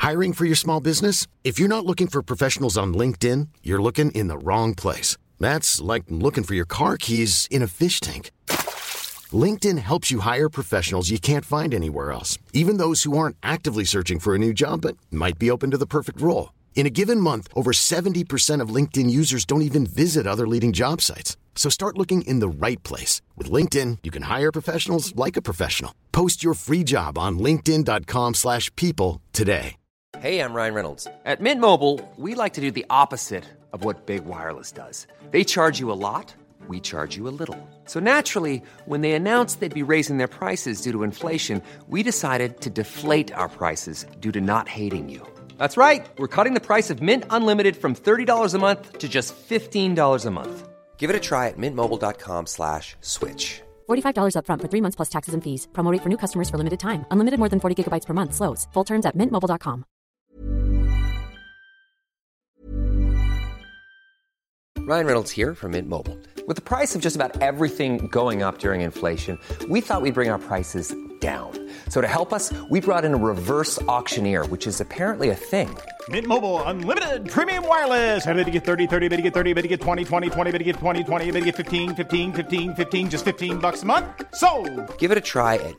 Hiring for your small business? If you're not looking for professionals on LinkedIn, you're looking in the wrong place. That's like looking for your car keys in a fish tank. LinkedIn helps you hire professionals you can't find anywhere else, even those who aren't actively searching for a new job but might be open to the perfect role. In a given month, over 70% of LinkedIn users don't even visit other leading job sites. So start looking in the right place. With LinkedIn, you can hire professionals like a professional. Post your free job on linkedin.com/people today. Hey, I'm Ryan Reynolds. At Mint Mobile, we like to do the opposite of what Big Wireless does. They charge you a lot, we charge you a little. So naturally, when they announced they'd be raising their prices due to inflation, we decided to deflate our prices due to not hating you. That's right. We're cutting the price of Mint Unlimited from $30 a month to just $15 a month. Give it a try at mintmobile.com/switch. $45 up front for 3 months plus taxes and fees. Promo rate for new customers for limited time. Unlimited more than 40 gigabytes per month. Slows full terms at mintmobile.com. Ryan Reynolds here from Mint Mobile. With the price of just about everything going up during inflation, we thought we'd bring our prices down. So to help us, we brought in a reverse auctioneer, which is apparently a thing. Mint Mobile Unlimited Premium Wireless. How to get 30, 30, bit to get 30, bit to get 20, 20, 20, bit to get 20, 20, bit to get 15, 15, 15, 15, just $15 a month? Sold! Give it a try at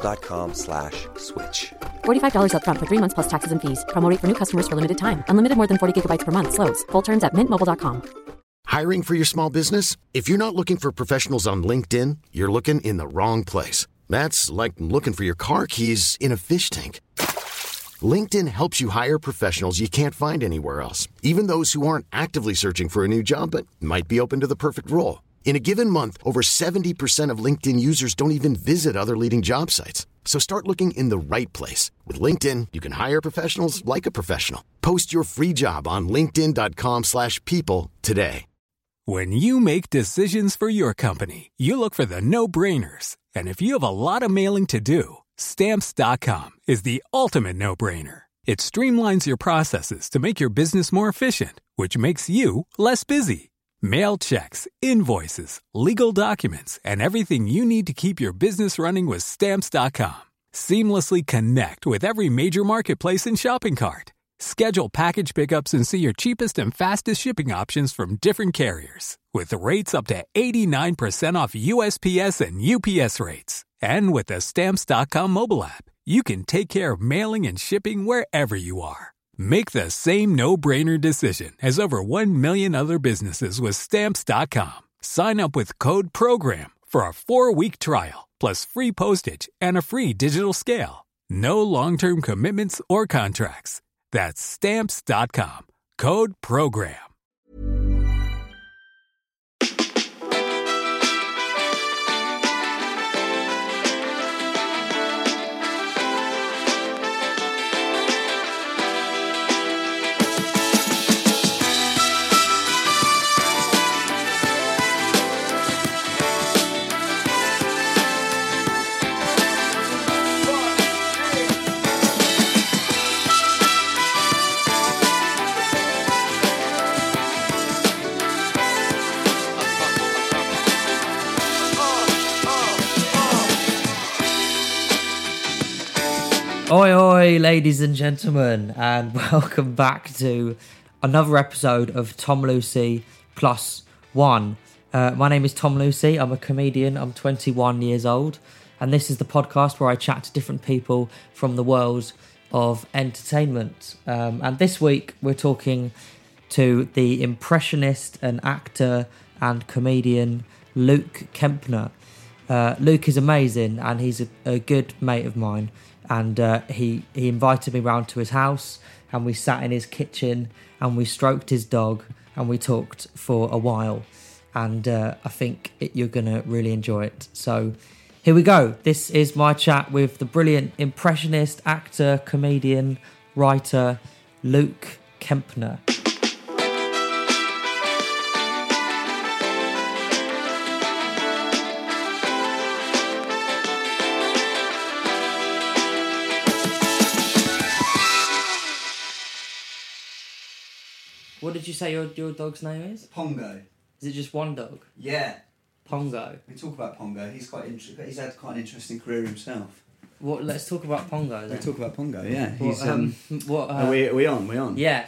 mintmobile.com/switch. $45 up front for 3 months plus taxes and fees. Promo rate for new customers for limited time. Unlimited more than 40 gigabytes per month. Slows full terms at mintmobile.com. Hiring for your small business? If you're not looking for professionals on LinkedIn, you're looking in the wrong place. That's like looking for your car keys in a fish tank. LinkedIn helps you hire professionals you can't find anywhere else, even those who aren't actively searching for a new job but might be open to the perfect role. In a given month, over 70% of LinkedIn users don't even visit other leading job sites. So start looking in the right place. With LinkedIn, you can hire professionals like a professional. Post your free job on linkedin.com/people today. When you make decisions for your company, you look for the no-brainers. And if you have a lot of mailing to do, Stamps.com is the ultimate no-brainer. It streamlines your processes to make your business more efficient, which makes you less busy. Mail checks, invoices, legal documents, and everything you need to keep your business running with Stamps.com. Seamlessly connect with every major marketplace and shopping cart. Schedule package pickups and see your cheapest and fastest shipping options from different carriers, with rates up to 89% off USPS and UPS rates. And with the Stamps.com mobile app, you can take care of mailing and shipping wherever you are. Make the same no-brainer decision as over 1 million other businesses with Stamps.com. Sign up with code PROGRAM for a 4-week trial, plus free postage and a free digital scale. No long-term commitments or contracts. That's Stamps.com. Code PROGRAM. Oi, oi, ladies and gentlemen, and welcome back to another episode of Tom Lucy Plus One. My name is Tom Lucy. I'm a comedian. I'm 21 years old, and this is the podcast where I chat to different people from the world of entertainment. And this week, we're talking to the impressionist and actor and comedian Luke Kempner. Luke is amazing, and he's a good mate of mine. And he invited me round to his house, and we sat in his kitchen, and we stroked his dog, and we talked for a while. And I think you're going to really enjoy it. So here we go. This is my chat with the brilliant impressionist, actor, comedian, writer, Luke Kempner. What did you say your dog's name is? Pongo. Is it just one dog? Yeah. Pongo. We talk about Pongo. He's had quite an interesting career himself. Let's talk about Pongo then. We talk about Pongo, yeah. What, He's what? are we on? We on? Yeah.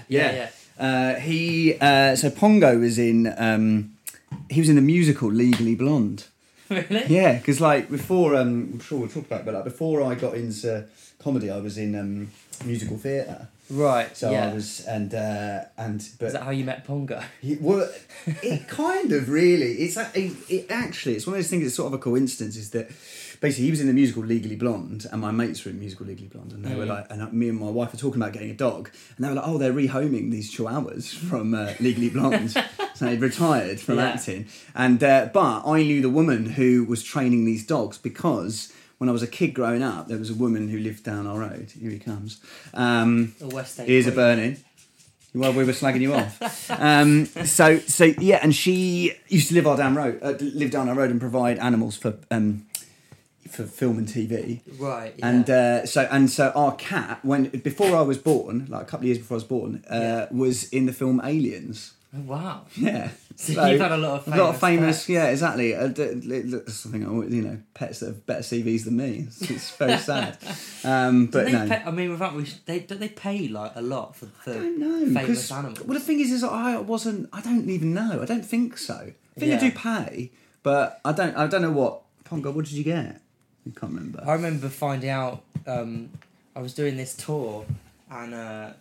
So Pongo was in. He was in the musical Legally Blonde. Really? Yeah, because like before, I'm sure we'll talk about it, but like before I got into comedy, I was in musical theatre. Right. So yeah. I was, but Is that how you met Pongo? well, it kind of really. It's actually it's one of those things. It's sort of a coincidence. Is that basically he was in the musical Legally Blonde, and my mates were in musical Legally Blonde, and they were like, and me and my wife were talking about getting a dog, and they were like, oh, they're rehoming these chihuahuas from Legally Blonde, so they'd retired from acting, and but I knew the woman who was training these dogs because when I was a kid growing up, there was a woman who lived down our road. Here he comes. West End. Here's a burning. Well, we were slagging you off. So yeah, and she used to live down our road and provide animals for film and TV. Right. Yeah. And so our cat, before I was born, like a couple of years before I was born, was in the film Aliens. Oh, wow. Yeah. So you've had a lot of famous pets. Yeah, exactly. That's the thing. Pets that have better CVs than me. It's very sad. But no. Don't they pay like a lot for I don't know, famous animals? Well, the thing is I don't even know. I don't think so. I think they do pay, but I don't know what. Pongo, what did you get? I can't remember. I remember finding out. I was doing this tour, and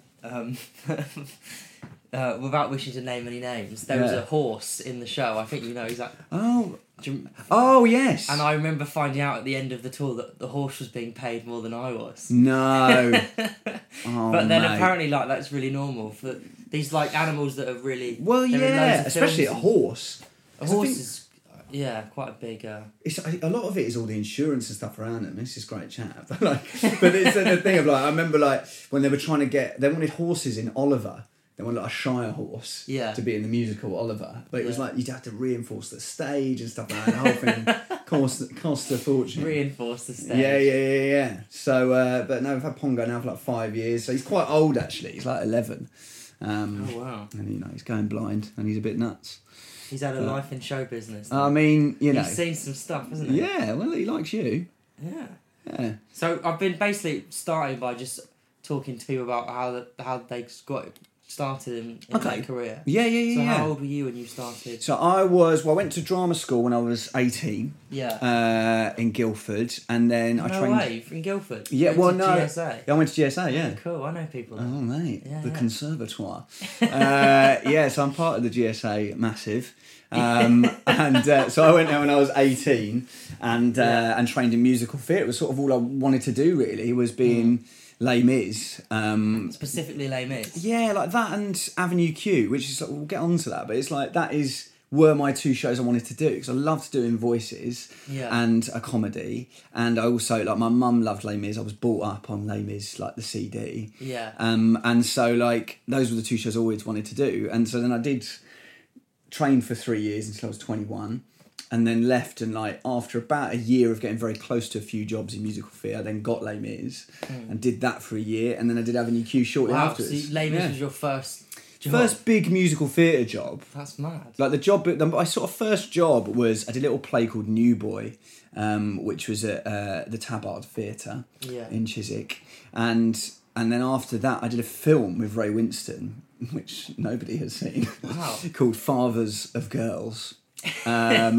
without wishing to name any names, there was a horse in the show. I think you know exactly. Oh yes. And I remember finding out at the end of the tour that the horse was being paid more than I was. No. But then apparently, like, that's really normal for these like animals that are really. Well, yeah, especially a horse. A horse is. Yeah, quite a big. It's a lot of it is all the insurance and stuff around them. It's just great chat, but it's the thing of like I remember like when they were trying to they wanted horses in Oliver. They wanted like a Shire horse to be in the musical Oliver, but it was like you'd have to reinforce the stage and stuff like that. The whole thing cost a fortune. Reinforce the stage. Yeah. So, but no, we've had Pongo now for like 5 years. So he's quite old actually. He's like 11. Oh wow! And he's going blind and he's a bit nuts. He's had a life in show business. I mean, he's seen some stuff, hasn't he? Yeah, well, he likes you. Yeah. So I've been basically starting by just talking to people about how they got started in their career. Yeah. So how old were you when you started? So I went to drama school when I was 18. Yeah. In Guildford, and then I trained. No way, in Guildford. Yeah, no. GSA. I went to GSA. Yeah. Cool. I know people there. Oh mate, yeah, the conservatoire. So I'm part of the GSA massive. So I went there when I was 18 and trained in musical theatre. It was sort of all I wanted to do really, was being Les Mis. Specifically Les Mis? Yeah, like that and Avenue Q, which is, we'll get on to that, but it's like were my two shows I wanted to do, because I loved doing voices and a comedy, and I also, like, my mum loved Les Mis. I was brought up on Les Mis, like the CD. Yeah. And so, like, those were the two shows I always wanted to do, and so then I did train for 3 years until I was 21, and then left, and like after about a year of getting very close to a few jobs in musical theatre, I then got Les Mis and did that for a year, and then I did Avenue Q shortly afterwards. So Les Mis was your first job? First big musical theatre job. That's mad. Like my sort of first job was, I did a little play called New Boy, which was at the Tabard Theatre in Chiswick, and then after that I did a film with Ray Winstone, which nobody has seen. Wow. Called Fathers of Girls. And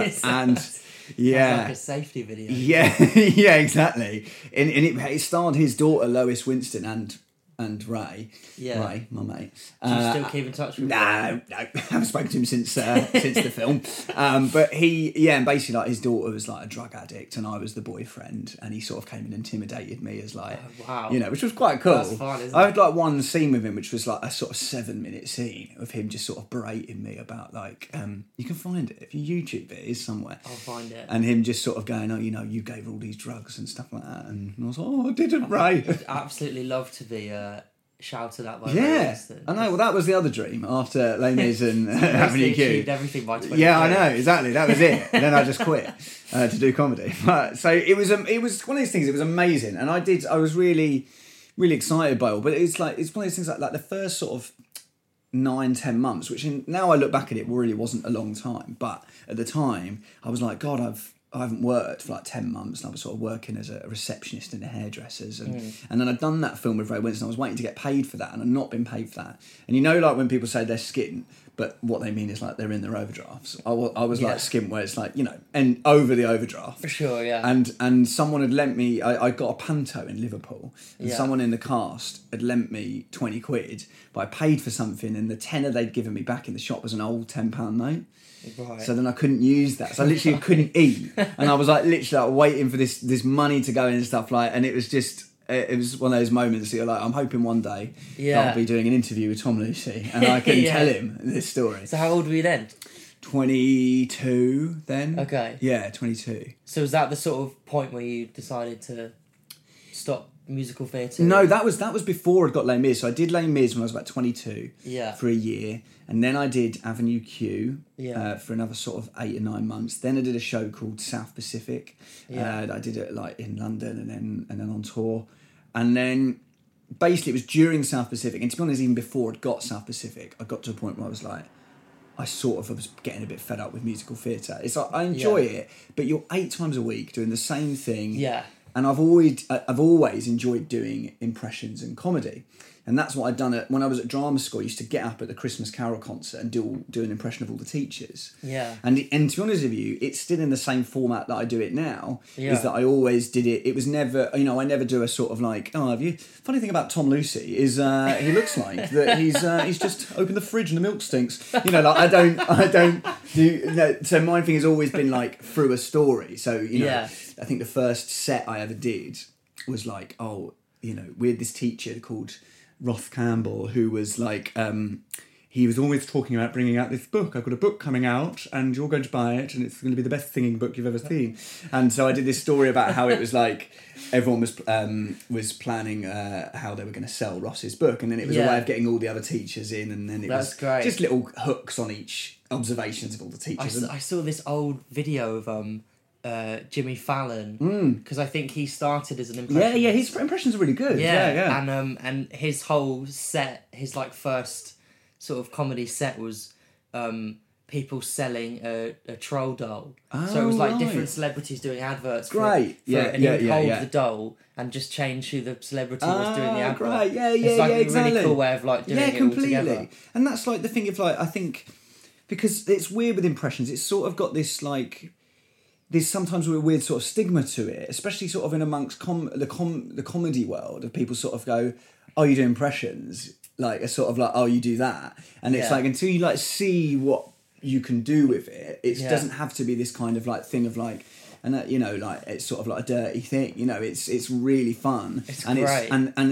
yeah, like a safety video. Yeah, exactly. And it starred his daughter Lois Winstone and Ray. Yeah. Ray, my mate. Do you still keep in touch with him? No, I haven't spoken to him since the film. But and basically, like, his daughter was like a drug addict, and I was the boyfriend, and he sort of came and intimidated me as like, wow, which was quite cool. That's fun, isn't it? I had like one scene with him, which was like a sort of 7-minute scene of him just sort of berating me about like, you can find it if you YouTube it, is somewhere. I'll find it. And him just sort of going, oh, you gave her all these drugs and stuff like that, and I was like, oh, I didn't, Ray. I'd absolutely love to be shouted at by Ray Winstone. I know. Well, that was the other dream after Les Mis and Avenue Q. Achieved everything by 20. Yeah, I know, exactly. That was it. And then I just quit to do comedy. But so it was one of these things. It was amazing, and I was really, really excited by it all. But it's one of those things like the first sort of 9-10 months, which now I look back at it, really wasn't a long time. But at the time, I was like, God, haven't worked for like 10 months, and I was sort of working as a receptionist in a hairdresser's, and then I'd done that film with Ray Winston. I was waiting to get paid for that, and I'd not been paid for that. And you know, like when people say they're skint, but what they mean is like they're in their overdrafts. I was like skint, where it's like, you know, and over the overdraft. For sure, yeah. And someone had lent me, I got a panto in Liverpool, and someone in the cast had lent me 20 quid, but I paid for something, and the tenner they'd given me back in the shop was an old £10 note. Right. So then I couldn't use that. So I literally couldn't eat. And I was like literally like waiting for this money to go in and stuff like, and it was just, it was one of those moments that you're like, I'm hoping one day I'll be doing an interview with Tom Lucy and I can tell him this story. So how old were you then? 22 then. Okay. Yeah, 22. So was that the sort of point where you decided to stop musical theatre? No, that was before I got Les Mis. So I did Les Mis when I was about 22 for a year. And then I did Avenue Q for another sort of 8 or 9 months. Then I did a show called South Pacific. I did it like in London and then on tour. And then basically it was during South Pacific. And to be honest, even before I'd got South Pacific, I got to a point where I was like, I sort of was getting a bit fed up with musical theatre. It's like, I enjoy it, but you're 8 times a week doing the same thing. Yeah. And I've always enjoyed doing impressions and comedy. And that's what I'd done when I was at drama school. I used to get up at the Christmas Carol concert and do an impression of all the teachers. Yeah. And to be honest with you, it's still in the same format that I do it now. Yeah. Is that I always did it. It was never, I never do a sort of like, oh, have you? Funny thing about Tom Lucy is he looks like that he's just opened the fridge and the milk stinks. Like I don't do. No, so my thing has always been like through a story. So I think the first set I ever did was like, we had this teacher called Roth Campbell, who was like, he was always talking about bringing out this book. I've got a book coming out and you're going to buy it and it's going to be the best singing book you've ever seen. And so I did this story about how it was like everyone was planning how they were going to sell Ross's book, and then it was a way of getting all the other teachers in, and then it was great. Just little hooks on each observations of all the teachers. I saw this old video of Jimmy Fallon, because I think he started as an impressionist. Yeah, his impressions are really good. Yeah. And his whole set, his like first sort of comedy set was people selling a troll doll. So it was like different celebrities doing adverts for it, and he would hold the doll and just change who the celebrity was doing the advert. Great. It's like a exactly. really cool way of like doing it completely. all together. And that's like the thing of like, I think, because it's weird with impressions, it's sort of got this like, there's sometimes a weird sort of stigma to it, especially sort of in amongst the comedy world, of people sort of go, oh, you do impressions, like a sort of like, oh, you do that, and it's like until you like see what you can do with it, it doesn't have to be this kind of like thing of like, and that, like it's sort of like a dirty thing, it's really fun. It's and great.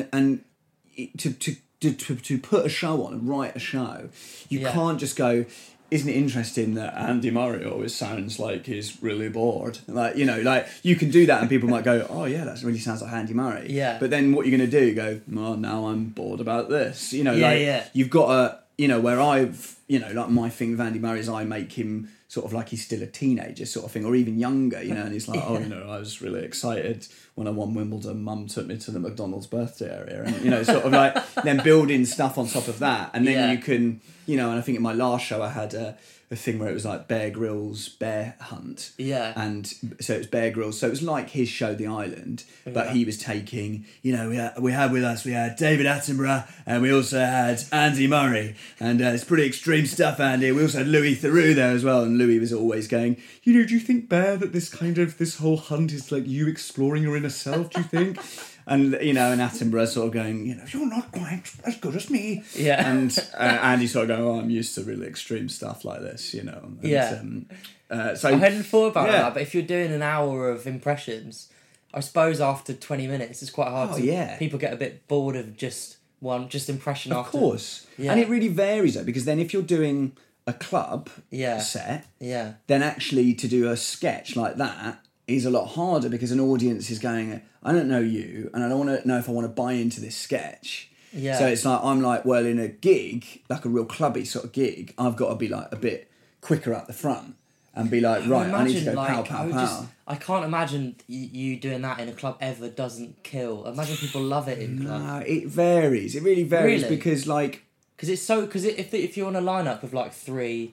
To put a show on and write a show, you can't just go, isn't it interesting that Andy Murray always sounds like he's really bored? Like, like you can do that and people might go, oh yeah, that really sounds like Andy Murray. Yeah. But then what you're going to do, go, well, now I'm bored about this. You've got to, where I've, like my thing with Andy Murray is I make him sort of like he's still a teenager sort of thing, or even younger, and he's like, I was really excited when I won Wimbledon, Mum took me to the McDonald's birthday area, and, sort of like then building stuff on top of that. And then you can, and I think in my last show I had a thing where it was like Bear Grylls Bear Hunt. Yeah. And so it was Bear Grylls. So it was like his show, The Island, but he was taking, we had with us, we had David Attenborough and we also had Andy Murray. And it's pretty extreme stuff, Andy. We also had Louis Theroux there as well. And Louis was always going, do you think, Bear, that this whole hunt is like you exploring your inner self, do you think? And, and Attenborough sort of going, you're not quite as good as me. Yeah. And Andy sort of going, I'm used to really extreme stuff like this, And, so I hadn't thought about that, but if you're doing an hour of impressions, I suppose after 20 minutes, it's quite hard people get a bit bored of just impression after. Of course. Yeah. And it really varies, though, because then if you're doing a club set, then actually to do a sketch like that is a lot harder, because an audience is going, I don't know you, and I don't want to know if I want to buy into this sketch. Yeah. So it's like, I'm like, well, in a gig, like a real clubby sort of gig, I've got to be like a bit quicker at the front and be like, right, I need to go pow, pow, pow. I can't imagine you doing that in a club ever doesn't kill. Imagine people love it in clubs. No, it varies. It really varies because like... Because if you're on a lineup of like 3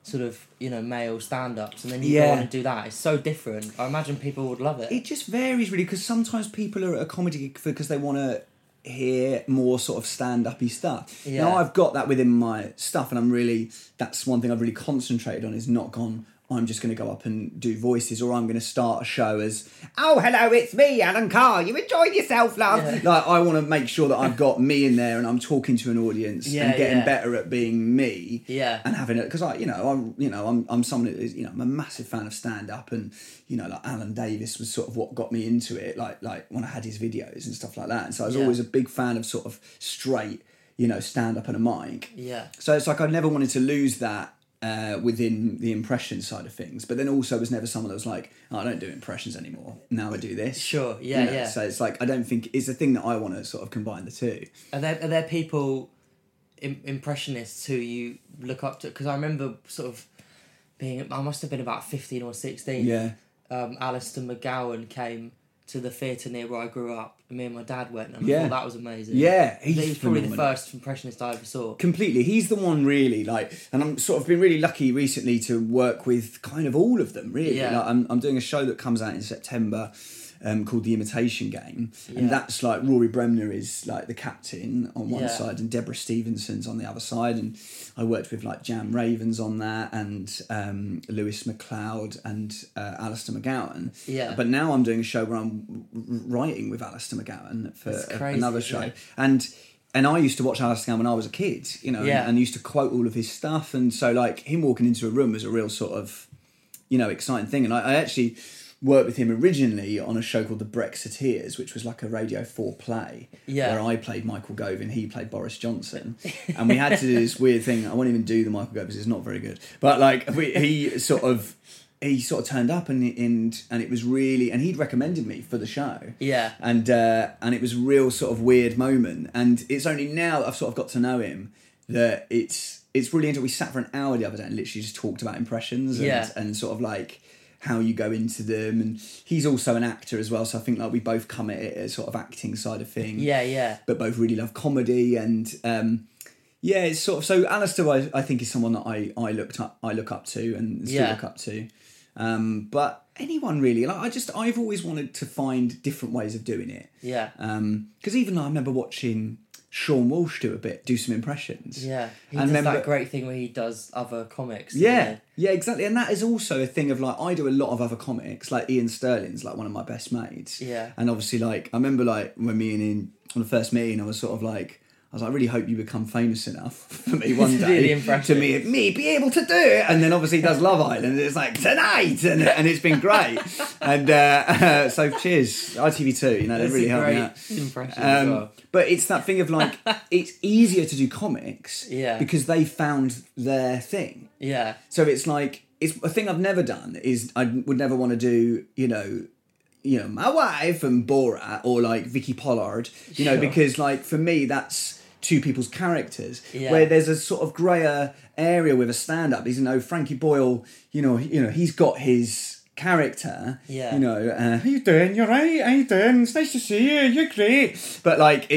sort of, male stand-ups, and then you go on and do that. It's so different. I imagine people would love it. It just varies really, because sometimes people are at a comedy gig because they want to hear more sort of stand-uppy stuff. Yeah. Now I've got that within my stuff, and that's one thing I've really concentrated on, is not gone, I'm just going to go up and do voices, or I'm going to start a show as, oh, hello, it's me, Alan Carr. You enjoyed yourself, love? Yeah. Like, I want to make sure that I've got me in there and I'm talking to an audience and getting better at being me. Yeah. And having it, because I'm someone that is, I'm a massive fan of stand-up, and, like Alan Davis was sort of what got me into it, like when I had his videos and stuff like that. And so I was always a big fan of sort of straight, stand-up and a mic. Yeah. So it's like I never wanted to lose that within the impression side of things, but then also was never someone that was like, oh, I don't do impressions anymore, now I do this. Sure. Yeah. So it's like, I don't think it's a thing that I want to sort of combine the two. Are there people, impressionists, who you look up to? Because I remember sort of I must have been about 15 or 16. Yeah. Alistair McGowan came to the theatre near where I grew up, and me and my dad went, and I thought that was amazing. Yeah, he was probably phenomenal. the first impressionist I ever saw. Completely. He's the one, really, and I'm sort of been really lucky recently to work with kind of all of them, really. Yeah. I'm doing a show that comes out in September called The Imitation Game, and that's like Rory Bremner is like the captain on one side, and Deborah Stevenson's on the other side, and I worked with like Jan Ravens on that, and Lewis McLeod and Alistair McGowan. Yeah. But now I'm doing a show where I'm writing with Alistair McGowan for another show, and I used to watch Alistair McGowan when I was a kid, and used to quote all of his stuff, and so like him walking into a room was a real sort of exciting thing, and I actually worked with him originally on a show called The Brexiteers, which was like a Radio 4 play, where I played Michael Gove and he played Boris Johnson, and we had to do this weird thing. I won't even do the Michael Gove because it's not very good, but like he sort of turned up and it was really, and he'd recommended me for the show, and it was a real sort of weird moment, and it's only now that I've sort of got to know him that it's really interesting. We sat for an hour the other day and literally just talked about impressions and sort of like how you go into them, and he's also an actor as well, so I think like we both come at it as sort of acting side of things, but both really love comedy, and it's sort of, so Alistair I think is someone that I look up to and still look up to, but anyone really, like I've always wanted to find different ways of doing it, because even though I remember watching Sean Walsh do some impressions. Yeah, he does that great thing where he does other comics. Yeah, exactly. And that is also a thing of like, I do a lot of other comics, like Ian Sterling's like one of my best mates. Yeah. And obviously like, I remember like when me and Ian, on the first meeting, I was like, I really hope you become famous enough for me one day to me be able to do it. And then obviously he does Love Island, and it's like, tonight, and it's been great. And so cheers, ITV2, they really helped me out. Impression as well. But it's that thing of like, it's easier to do comics because they found their thing. Yeah. So it's like, it's a thing I've never done is I would never want to do, my wife and Borat, or like Vicky Pollard, because like for me that's two people's characters, where there's a sort of grayer area with a stand-up. Frankie Boyle, he's got his character, how you doing? You're right, how you doing? It's nice to see you, you're great. But like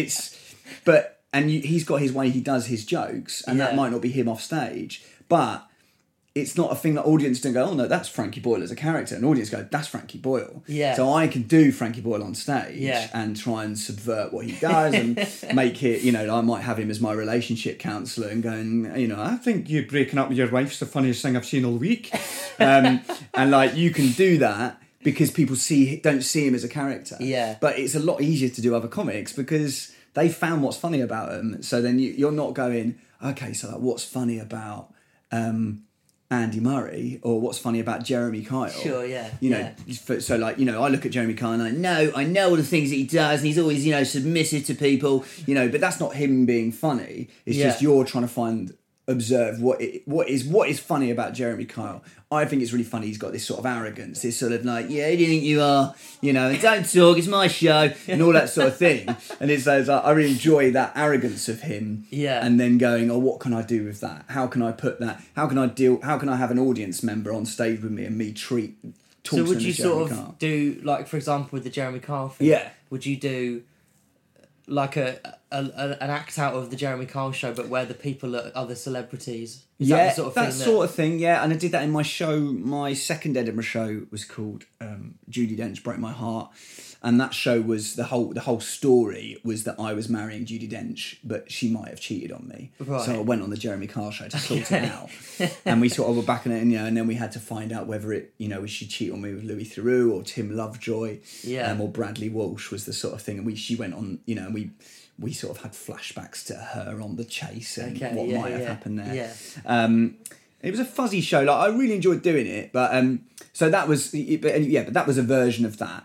he's got his way he does his jokes, and that might not be him off stage, but it's not a thing that audience don't go, oh no, that's Frankie Boyle as a character. And audience go, that's Frankie Boyle. Yeah. So I can do Frankie Boyle on stage and try and subvert what he does and make it, I might have him as my relationship counsellor and going, I think you breaking up with your wife's the funniest thing I've seen all week. And like, you can do that because people don't see him as a character. Yeah. But it's a lot easier to do other comics because they found what's funny about them. So then you're not going, okay, so like what's funny about Andy Murray, or what's funny about Jeremy Kyle. Sure, yeah. So like, I look at Jeremy Kyle and I know all the things that he does, and he's always, submissive to people, but that's not him being funny. It's just you're trying to observe what is funny about Jeremy Kyle. I think it's really funny. He's got this sort of arrogance, this sort of like, who do you think you are? And don't talk, it's my show, and all that sort of thing. And it's like, I really enjoy that arrogance of him. Yeah. And then going, what can I do with that? How can I put that? How can I have an audience member on stage with me and me talk to them? So would you sort of Kyle? do, like, for example, with the Jeremy Kyle thing? Yeah. Would you do like a an act out of the Jeremy Kyle show, but where the people are other celebrities. Is that the sort of that thing sort of thing, yeah. And I did that in my show. My second Edinburgh show was called Judi Dench Broke My Heart, and that show was the whole story was that I was marrying Judi Dench, but she might have cheated on me. Right. So I went on the Jeremy Kyle show to sort it out, and we sort of were back in it, and then we had to find out whether it, she cheat on me with Louis Theroux or Tim Lovejoy, or Bradley Walsh was the sort of thing, and she went on, and we sort of had flashbacks to her on the chase and what might have happened there. Yeah. It was a fuzzy show. Like, I really enjoyed doing it, but so that was, but that was a version of that.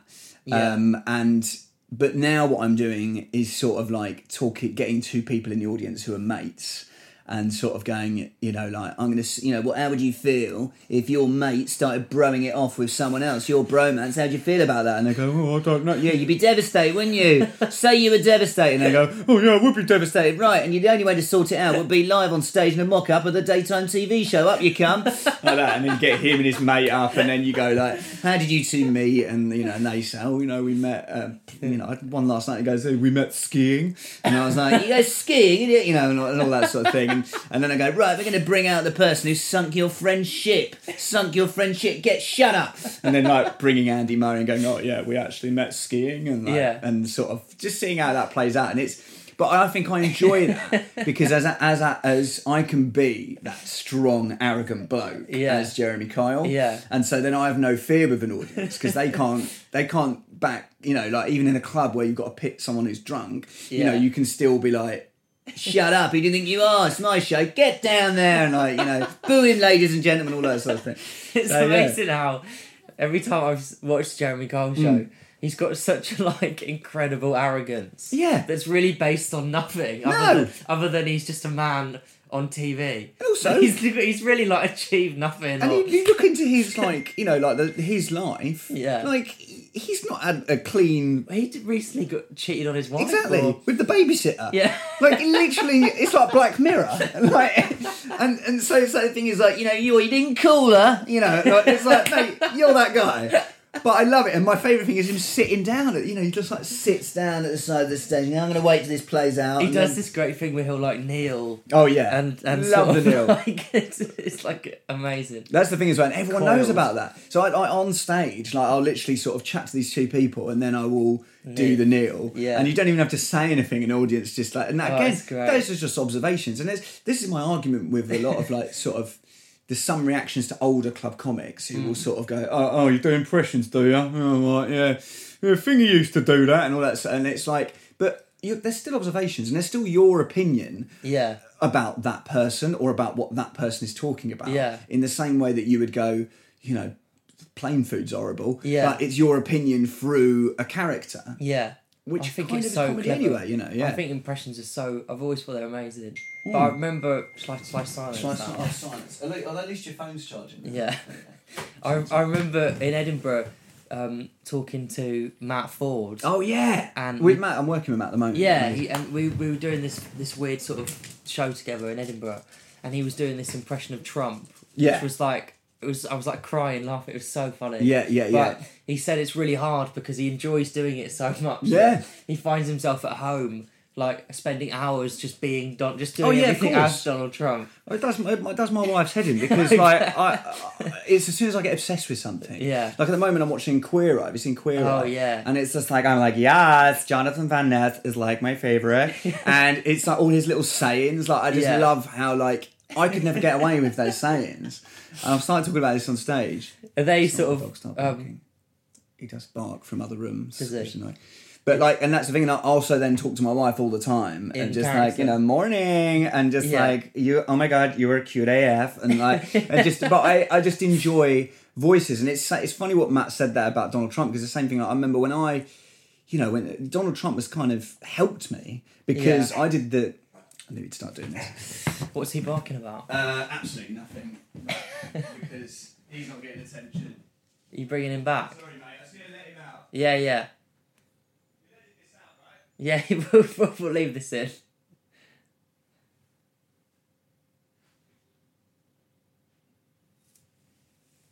Yeah. But now what I'm doing is sort of like getting two people in the audience who are mates. And sort of going, like, I'm going to, how would you feel if your mate started broing it off with someone else, your bromance? How'd you feel about that? And they go, oh, I don't know. Yeah, you'd be devastated, wouldn't you? Say you were devastated. And they go, oh, yeah, I would be devastated. Right, and the only way to sort it out would be live on stage in a mock-up of the daytime TV show. Up you come. Like that, and then get him and his mate up, and then you go, like, how did you two meet? And, and they say, oh, we met, I had one last night. He goes, we met skiing. And I was like, you guys skiing? And all that sort of thing. And then I go, right, we're going to bring out the person who sunk your friend's ship. Get shut up. And then like bringing Andy Murray and going, oh yeah, we actually met skiing, and and sort of just seeing how that plays out. And but I think I enjoy that because as I can be that strong, arrogant bloke as Jeremy Kyle. Yeah. And so then I have no fear with an audience because they can't back, like even in a club where you've got to pick someone who's drunk, you can still be like, shut up, who do you think you are? It's my show, get down there, and boo him, ladies and gentlemen, all that sort of thing. It's amazing how every time I've watched Jeremy Kyle's show, he's got such incredible arrogance. Yeah. That's really based on nothing. Other than he's just a man on TV. And also, he's really achieved nothing. And you look into his his life. Yeah. He's not had a clean. He recently got cheated on his wife. Exactly, with the babysitter. Yeah. Literally, it's like Black Mirror. And so the thing is you're eating cooler. It's like, mate, you're that guy. But I love it, and my favourite thing is him sitting down. He just sits down at the side of the stage. I'm going to wait till this plays out. He does this great thing where he'll kneel. Oh yeah, and love the kneel. It's amazing. That's the thing as well, and everyone knows about that. So I on stage, I'll literally sort of chat to these two people, and then I will do the kneel. Yeah, and you don't even have to say anything. An audience just and that, again, those are just observations. And this is my argument with a lot of sort of. There's some reactions to older club comics who will sort of go, oh, you do impressions, do you? Oh, right, yeah. Finger used to do that and all that. And it's but there's still observations and there's still your opinion about that person or about what that person is talking about. Yeah. In the same way that you would go, plain food's horrible. Yeah. But it's your opinion through a character. Yeah. Which I think it's so clever. Anyway, I think impressions are so. I've always thought they're amazing. But I remember. Shall I silence? Silence. At least your phone's charging. Yeah. I remember in Edinburgh talking to Matt Ford. Oh yeah. And with Matt, I'm working with Matt at the moment. Yeah, and we were doing this weird sort of show together in Edinburgh, and he was doing this impression of Trump. Yeah. Which was I was crying, laughing. It was so funny. Yeah. But he said it's really hard because he enjoys doing it so much. Yeah. He finds himself at home, spending hours just doing everything as Donald Trump. It does my wife's head in because it's as soon as I get obsessed with something. Yeah. At the moment I'm watching Queer Eye. Have you seen Queer Eye? Oh yeah. And it's just I'm yes, Jonathan Van Ness is my favourite. And it's all his little sayings. I just love how I could never get away with those sayings. And I've started talking about this on stage. Are they he does bark from other rooms. Does he? But and that's the thing. And I also then talk to my wife all the time, and just morning, and just you. Oh my god, you were cute AF, and and just. But I just enjoy voices, and it's funny what Matt said there about Donald Trump because the same thing. I remember when when Donald Trump has kind of helped me because I did the. I knew he'd start doing this. What's he barking about? Absolutely nothing. Because he's not getting attention. Are you bringing him back? Sorry, mate. I was going to let him out. Yeah. You edit this out, right? Yeah, we'll leave this in.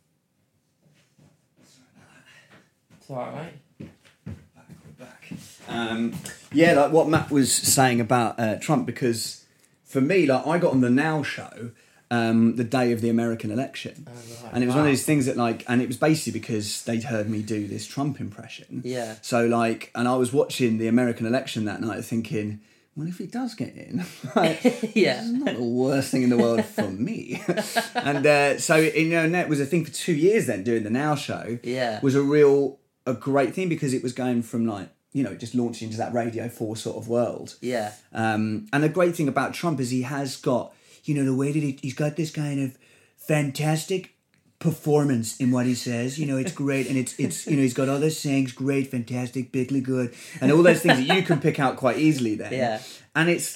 It's alright, mate. Back. Like what Matt was saying about Trump, because for me, like I got on the Now show the day of the American election, and it was one of these things that and it was basically because they'd heard me do this Trump impression. Yeah. So and I was watching the American election that night, thinking, well, if he does get in, yeah, it's not the worst thing in the world for me. And so that was a thing for 2 years. Then doing the Now show, was a great thing, because it was going from just launching into that Radio 4 sort of world. Yeah. And the great thing about Trump is he has got, the way that he's got this kind of fantastic performance in what he says. It's great, and it's he's got all those sayings, great, fantastic, bigly good, and all those things that you can pick out quite easily then. Yeah. And it's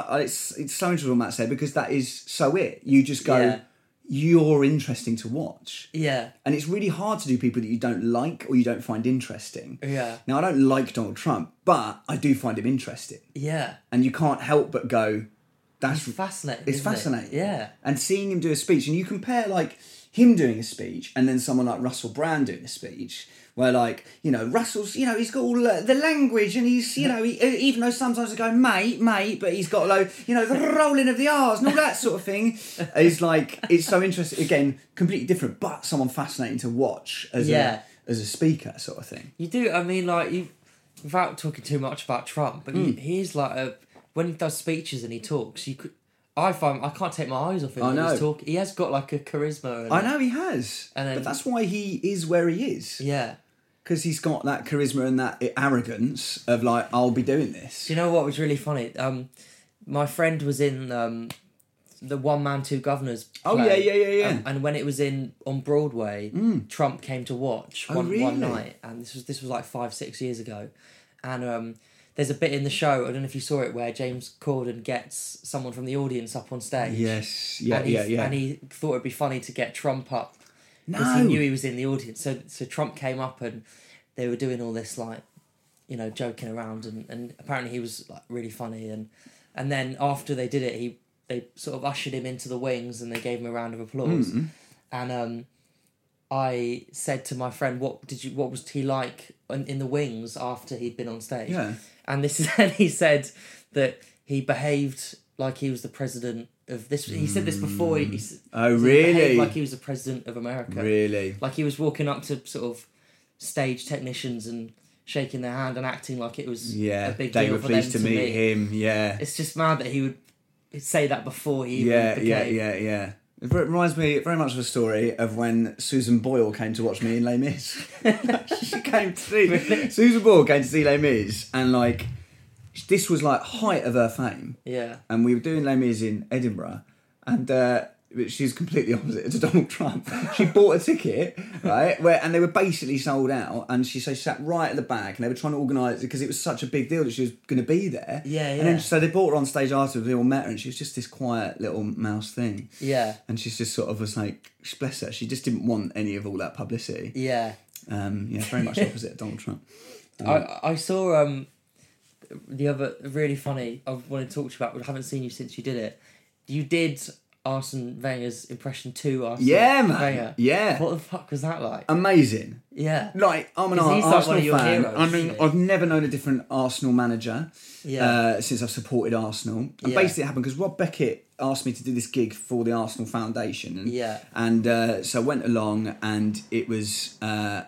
so interesting what Matt said, because that is so it. You just go, you're interesting to watch. Yeah. And it's really hard to do people that you don't like or you don't find interesting. Yeah. Now, I don't like Donald Trump, but I do find him interesting. Yeah. And you can't help but go, that's fascinating. It's fascinating. Yeah. And seeing him do a speech, and you compare him doing a speech and then someone like Russell Brand doing a speech, where Russell's, he's got all the language, and he's, even though sometimes I go, mate, but he's got the rolling of the R's and all that sort of thing. It's so interesting. Again, completely different, but someone fascinating to watch as a speaker sort of thing. You do, I mean, without talking too much about Trump, but he's when he does speeches and he talks, I find I can't take my eyes off him when he's talking. He has got a charisma. I know he has, but that's why he is where he is. Yeah. Because he's got that charisma and that arrogance of I'll be doing this. Do you know what was really funny? My friend was in the One Man Two Governors play. Oh yeah. And when it was on Broadway, Trump came to watch one night, and this was 5-6 years ago, and there's a bit in the show, I don't know if you saw it, where James Corden gets someone from the audience up on stage. Yes, yeah. And he thought it'd be funny to get Trump up. Because he knew he was in the audience. So Trump came up and they were doing all this joking around, and apparently he was really funny, and then after they did it, they sort of ushered him into the wings and they gave him a round of applause. And I said to my friend, what was he like in the wings after he'd been on stage? Yeah. And he said that he behaved like he was the president of this. He said this before. Really? He behaved like he was the president of America. Really? Like he was walking up to sort of stage technicians and shaking their hand and acting like it was a big deal for them to meet. They were pleased to meet him. Yeah. It's just mad that he would say that before he even became... Yeah. It reminds me very much of a story of when Susan Boyle came to watch me in Les Mis. She came to see... Really? Susan Boyle came to see Les Mis, and this was height of her fame. Yeah. And we were doing Les Mis in Edinburgh, and she's completely opposite to Donald Trump. She bought a ticket, right, and they were basically sold out, and she sat right at the back, and they were trying to organise it because it was such a big deal that she was going to be there. Yeah. And then so they brought her on stage afterwards, we all met her, and she was just this quiet little mouse thing. Yeah. And she's just sort of was bless her, she just didn't want any of all that publicity. Yeah. Very much opposite of Donald Trump. I saw the other really funny I wanted to talk to you about, but I haven't seen you since you did it. You did Arsene Wenger's impression to Arsene Wenger. Yeah. What the fuck was that like? Amazing. Yeah. I'm an he's Arsenal one of your fan. heroes, I mean, I've never known a different Arsenal manager since I've supported Arsenal. And basically it happened because Rob Beckett asked me to do this gig for the Arsenal Foundation. And so I went along, and it was...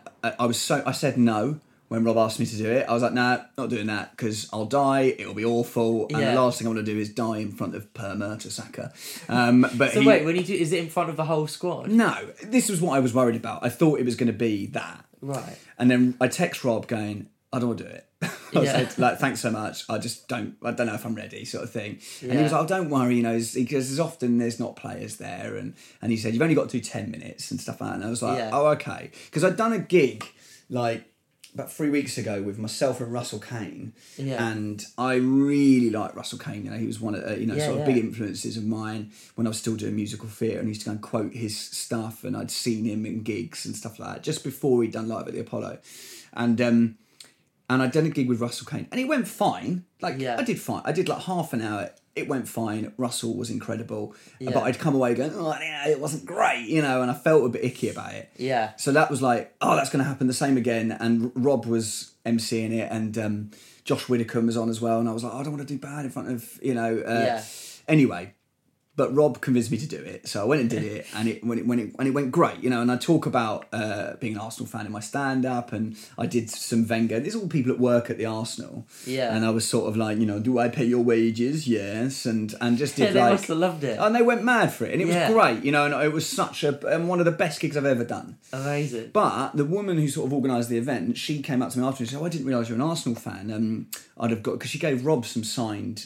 I said no when Rob asked me to do it. I was like, nah, not doing that, because I'll die, it'll be awful, and the last thing I want to do is die in front of Per Mertesacker. Wait, when you do, is it in front of the whole squad? No, this was what I was worried about. I thought it was going to be that. Right. And then I text Rob going, I don't want to do it. I said, thanks so much, I don't know if I'm ready, sort of thing. And he was like, oh, don't worry, because there's often there's not players there, and he said, you've only got to do 10 minutes and stuff like that. And I was like, oh, okay. Because I'd done a gig, about 3 weeks ago with myself and Russell Kane, and I really liked Russell Kane. He was one of big influences of mine when I was still doing musical theatre, and I used to go and quote his stuff, and I'd seen him in gigs and stuff like that just before he'd done Live at the Apollo, and I'd done a gig with Russell Kane, and it went fine. I did fine. I did half an hour. It went fine. Russell was incredible, but I'd come away going, it wasn't great, and I felt a bit icky about it. Yeah. So that was that's going to happen the same again. And Rob was emceeing it, and Josh Widdicombe was on as well, and I was like, I don't want to do bad in front of, Yeah. Anyway, but Rob convinced me to do it, so I went and did it, and it went great, and I talk about being an Arsenal fan in my stand-up, and I did some Wenger. There's all people at work at the Arsenal, and I was sort of like, do I pay your wages? Yes, and just did they like, must have loved it, and they went mad for it, and it was great, and it was such one of the best gigs I've ever done. Amazing. But the woman who sort of organised the event, she came up to me after and said, I didn't realise you're an Arsenal fan. I'd have got, because she gave Rob some signed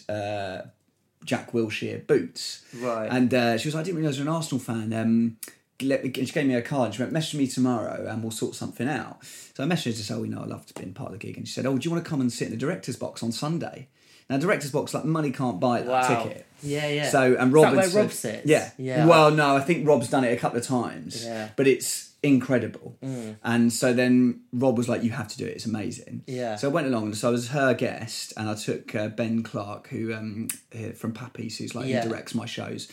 Jack Wilshere boots. Right. And she was like, I didn't realise you're an Arsenal fan. She gave me a card and she went, message me tomorrow and we'll sort something out. So I messaged her to say, I'd love to be part of the gig. And she said, do you want to come and sit in the director's box on Sunday? Now, director's box, like, money can't buy that ticket. Yeah. So, and Rob... Is that where Rob sits? Yeah. Well, no, I think Rob's done it a couple of times. Yeah. But it's incredible. And so then Rob was like, you have to do it, it's amazing. Yeah. So I went along, so I was her guest, and I took Ben Clark, who from Pappies, who's like, he directs my shows,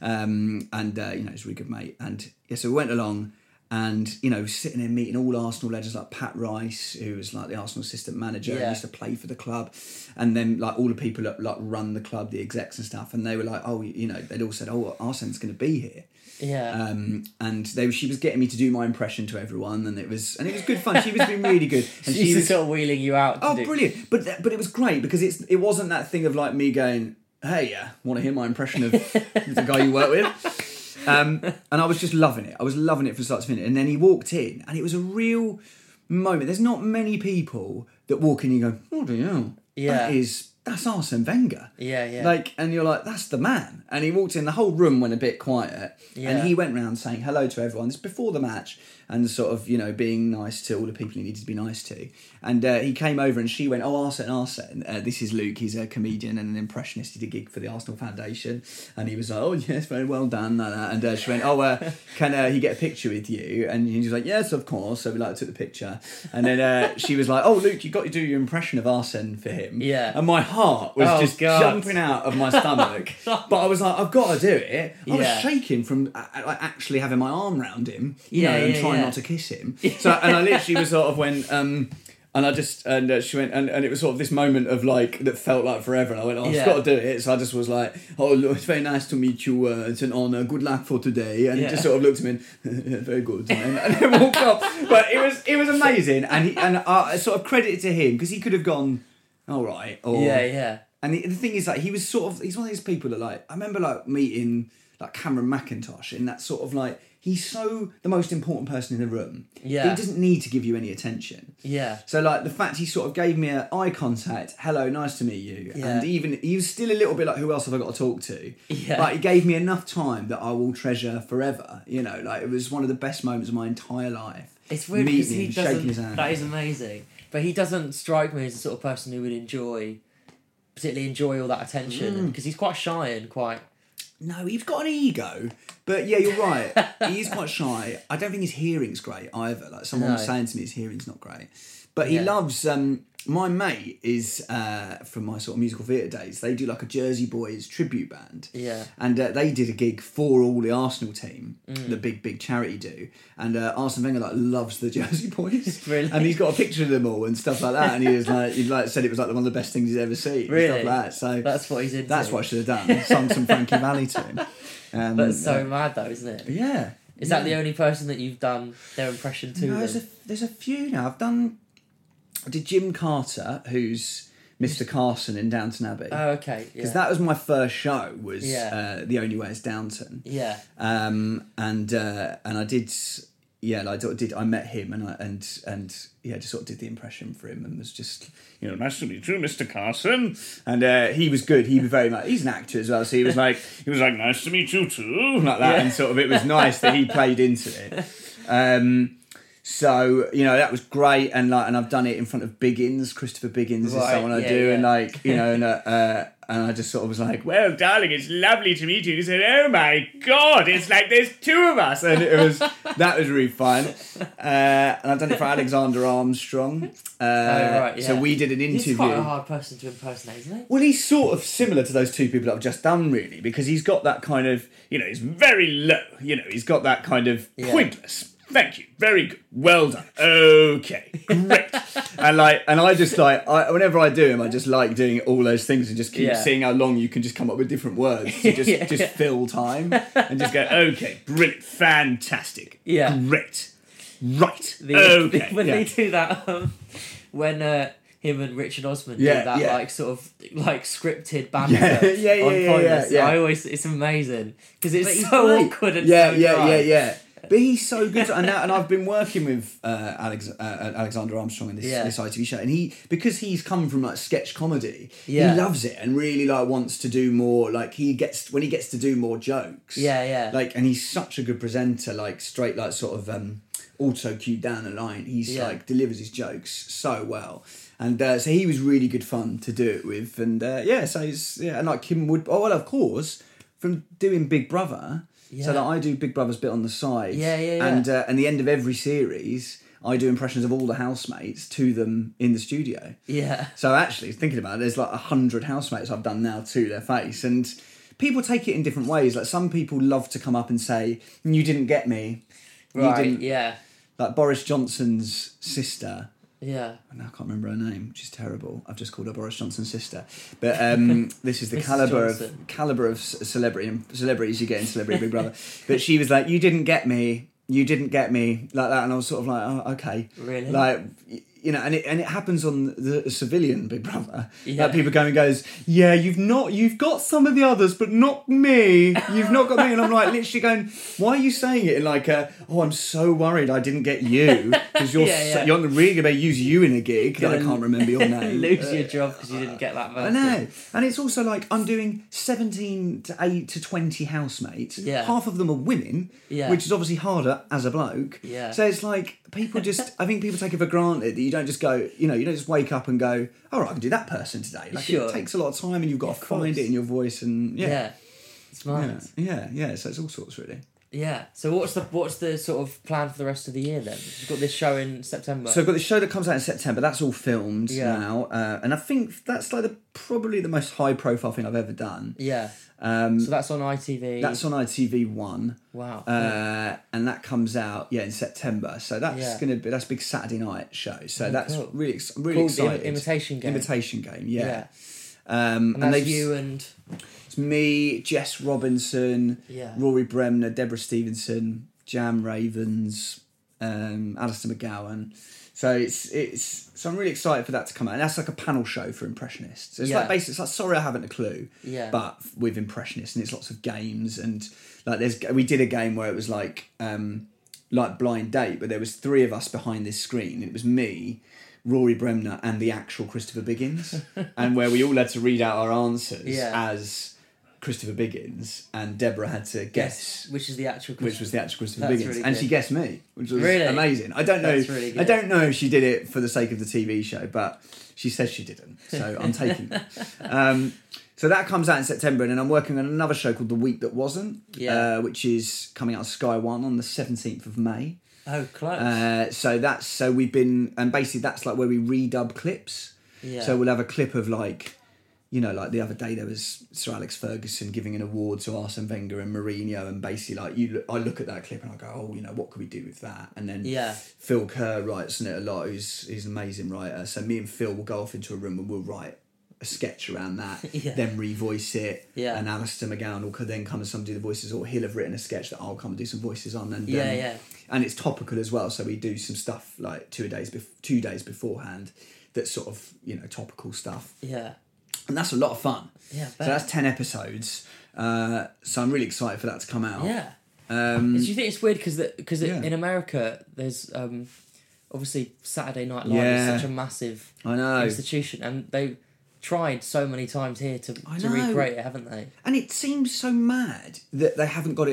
and he's a really good mate. And so we went along, and sitting there meeting all Arsenal legends like Pat Rice, who was like the Arsenal assistant manager and used to play for the club, and then like all the people that like run the club, the execs and stuff, and they were like, they'd all said, Arsene's going to be here. Yeah. And she was getting me to do my impression to everyone, and it was good fun. She was being really good. And she was sort of wheeling you out. Brilliant! But it was great because it wasn't that thing of like me going, hey, want to hear my impression of the guy you work with? And I was just loving it. I was loving it from start to finish. And then he walked in, and it was a real moment. There's not many people that walk in and you go, oh, do you know? Yeah. That's Arsene Wenger. Yeah. Like, and you're like, that's the man. And he walked in, the whole room went a bit quiet. Yeah. And he went round saying hello to everyone. This is before the match. And sort of, being nice to all the people he needed to be nice to. And he came over and she went, Arsene, this is Luke. He's a comedian and an impressionist. He did a gig for the Arsenal Foundation. And he was like, oh, yes, very well done. Like that. And she went, can he get a picture with you? And he was like, yes, of course. So we took the picture. And then she was like, oh, Luke, you got to do your impression of Arsene for him. Yeah. And my heart was jumping out of my stomach. But I was like, I've got to do it. I was shaking from actually having my arm around him, and trying not to kiss him. So, and I literally was sort of went, and I just, and she went, and it was sort of this moment of like, that felt like forever. And I went, I've got to do it. So I just was like, look, it's very nice to meet you. It's an honour. Good luck for today. And he just sort of looked at me and, very good. And then walked off. But it was amazing. And I sort of credit it to him because he could have gone, all right. Or, And the thing is, like, he's one of these people that, like, I remember, like, meeting, like, Cameron McIntosh in that sort of, like, he's so the most important person in the room. Yeah. He doesn't need to give you any attention. Yeah. So, like, the fact he sort of gave me an eye contact, hello, nice to meet you. Yeah. And even, he was still a little bit like, who else have I got to talk to? Yeah. But he gave me enough time that I will treasure forever. Like, it was one of the best moments of my entire life. It's weird because he doesn't, shaking his hand. That is amazing. But he doesn't strike me as the sort of person who would particularly enjoy all that attention, because he's quite shy and quite... No, he's got an ego, but yeah, you're right. He is quite shy. I don't think his hearing's great either. Like, someone was saying to me his hearing's not great. But he loves... my mate is, from my sort of musical theatre days, they do like a Jersey Boys tribute band. Yeah. And they did a gig for all the Arsenal team, the big charity do. And Arsene Wenger loves the Jersey Boys. Really? And he's got a picture of them all and stuff like that. And he was he said it was like one of the best things he's ever seen. Really? And stuff like that. So that's what he's into. That's what I should have done. Sung some Frankie Valli to him. That's so mad though, isn't it? Yeah. Is that the only person that you've done their impression to? No, there's a few now. I did Jim Carter, who's Mr. Carson in Downton Abbey. Oh, okay. Because that was my first show, was The Only Way is Downton. Yeah. And I did, I met him and just sort of did the impression for him and was just, nice to meet you, Mr. Carson. And he was good. He was very much, he's an actor as well, so he was like, nice to meet you too, like that. Yeah. And sort of, it was nice that he played into it. So, that was great, and I've done it in front of Biggins, Christopher Biggins is someone I do, and and I just sort of was like, well, darling, it's lovely to meet you. He said, oh my God, it's like there's two of us, and that was really fun. And I've done it for Alexander Armstrong. So we did an interview. He's quite a hard person to impersonate, isn't he? Well, he's sort of similar to those two people that I've just done, really, because he's got that kind of, he's very low, he's got that kind of pointless Thank you. Very good. Well done. Okay. Great. and I just whenever I do them, I just like doing all those things and just keep seeing how long you can just come up with different words to just fill time and just go, okay, brilliant, fantastic, great, right, okay. When they do that, when him and Richard Osman do that like sort of like scripted banter on Pointless, I always, it's amazing because it's so awkward and so dry. But he's so good, and I've been working with Alexander Armstrong in this ITV show, and because he's come from like sketch comedy, he loves it and really like wants to do more. Like when he gets to do more jokes, like, and he's such a good presenter, like straight like sort of auto cued down the line. He's like delivers his jokes so well. And so he was really good fun to do it with, and and like Kim Wood. Oh well, of course, from doing Big Brother. So that I do Big Brother's bit on the side, and the end of every series, I do impressions of all the housemates to them in the studio. Yeah. So actually, thinking about it, there's like 100 housemates I've done now to their face, and people take it in different ways. Like some people love to come up and say, "You didn't get me." Right. Yeah. Like Boris Johnson's sister. Yeah. I can't remember her name, which is terrible. I've just called her Boris Johnson's sister. But this is the caliber of celebrities you get in Celebrity Big Brother. But she was like, "You didn't get me," like that, and I was sort of like, "Oh, okay." Really? Like, you know, and it happens on the civilian Big Brother. Yeah. Like people goes, "Yeah, you've got some of the others, but not me. You've not got me." And I'm like, literally going, "Why are you saying it in like oh, I'm so worried I didn't get you because you're you're really going to use you in a gig that I can't remember your name." Lose your job because you didn't get that person. I know, and it's also like I'm doing 17 to 20 housemates. Yeah. Half of them are women, which is obviously harder as a bloke. Yeah. So it's like people I think people take it for granted that you don't just go, you don't just wake up and go, "All right, I can do that person today." Like it takes a lot of time, and you've got to find it in your voice, and it's mad. Yeah. So it's all sorts really. Yeah. So what's the sort of plan for the rest of the year then? You've got this show in September. So I've got this show that comes out in September. That's all filmed now, and I think that's like probably the most high profile thing I've ever done. Yeah. So that's on ITV. That's on ITV1. Wow. And that comes out in September. So that's that's a big Saturday night show. So that's cool. really excited. Imitation Game. Yeah. And that's you and. It's me, Jess Robinson, Rory Bremner, Deborah Stevenson, Jam Ravens, Alistair McGowan. So so I'm really excited for that to come out. And that's like a panel show for impressionists. It's like basically, it's like Sorry I Haven't a Clue, but with impressionists, and it's lots of games, and like we did a game where it was like Blind Date, but there was 3 of us behind this screen. It was me, Rory Bremner, and the actual Christopher Biggins, and where we all had to read out our answers as Christopher Biggins, and Deborah had to guess which was the actual Christopher Biggins, really and she guessed me, which was amazing. I don't know. Really I don't know if she did it for the sake of the TV show, but she says she didn't, so I'm taking that. So that comes out in September, and then I'm working on another show called The Week That Wasn't, which is coming out on Sky One on the 17th of May. Oh, close. So we've been, and basically that's like where we redub clips. Yeah. So we'll have a clip of like, like the other day there was Sir Alex Ferguson giving an award to Arsene Wenger and Mourinho, and basically like I look at that clip and I go, oh, what could we do with that? And then Phil Kerr writes in it a lot. He's an amazing writer. So me and Phil will go off into a room and we'll write a sketch around that, then revoice it, and Alistair McGowan will then come and some do the voices, or he'll have written a sketch that I'll come and do some voices on, and and it's topical as well. So we do some stuff like 2 days beforehand, that's sort of topical stuff. Yeah. And that's a lot of fun. Yeah. So that's 10 episodes. So I'm really excited for that to come out. Yeah. Do you think it's weird because in America there's obviously Saturday Night Live is such a massive institution, and they tried so many times here to recreate it, haven't they? And it seems so mad that they haven't got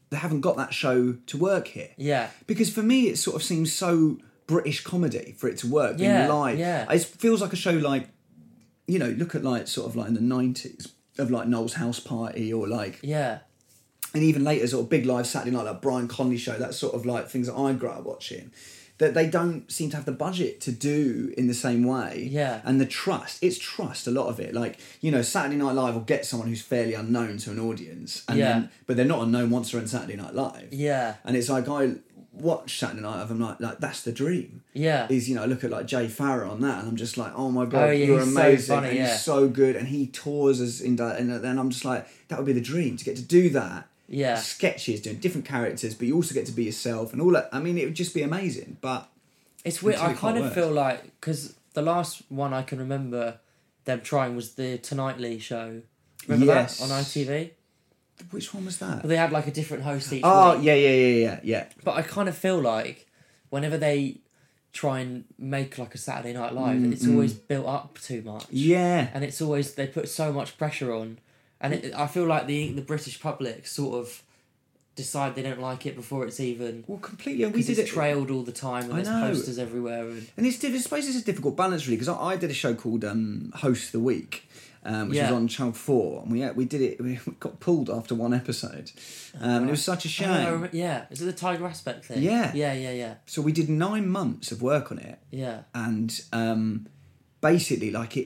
that show to work here. Yeah. Because for me it sort of seems so British comedy for it to work being live. Yeah. It feels like a show like, look at like sort of like in the 90s of like Noel's House Party, or like and even later sort of big live Saturday night, like Brian Conley show, that sort of like things that I grew up watching, that they don't seem to have the budget to do in the same way. Yeah. And the trust, it's trust, a lot of it. Like, Saturday Night Live will get someone who's fairly unknown to an audience, and then, but they're not unknown once they're in Saturday Night Live. Yeah. And it's like watch Saturday Night Live, I'm like that's the dream. Yeah. Is, you know, I look at like Jay Farrow on that, and I'm just like, oh my god, you're he's amazing, so funny, and he's so good, and he tours us and then I'm just like, that would be the dream to get to do that. Yeah. Sketches, doing different characters, but you also get to be yourself and all that. I mean, it would just be amazing. But it's weird. I kind of work. feel like, because the last one I can remember them trying was the Tonight show. Remember that on ITV? Which one was that? Well, they had like a different host each Oh, week. yeah. But I kind of feel like whenever they try and make like a Saturday Night Live, it's always built up too much. Yeah. And it's always, they put so much pressure on. And I feel like the British public sort of decide they don't like it before it's even... Well, completely. And we did it's it trailed all the time, and there's posters everywhere. And I suppose it's a difficult balance, really, because I did a show called Host of the Week, which was on Channel 4, and we did it. We got pulled after one episode, and it was such a shame. Is it the Tiger Aspect thing? Yeah. So we did 9 months of work on it. Yeah. And basically, like